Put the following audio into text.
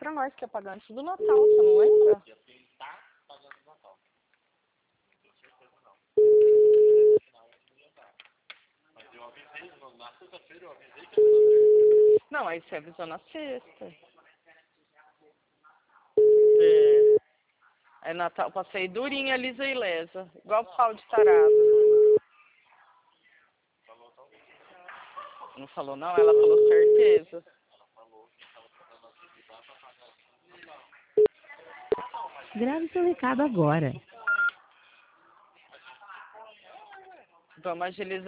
pra nós que ia pagar antes do Natal, você não lembra? Ia tentar pagar no Natal. Não tenho certeza não. Não, eu não ia dar. Mas eu avisei, na sexta-feira eu avisei que ia fazer. Não, aí você avisou na sexta. É. Aí Natal, passei durinha, lisa e lesa. Igual pau de tarado. Falou talvez. Não falou não? Ela falou certeza. Ela falou que estava tentando agilizar pra pagar. Grave seu recado agora. Vamos agilizar.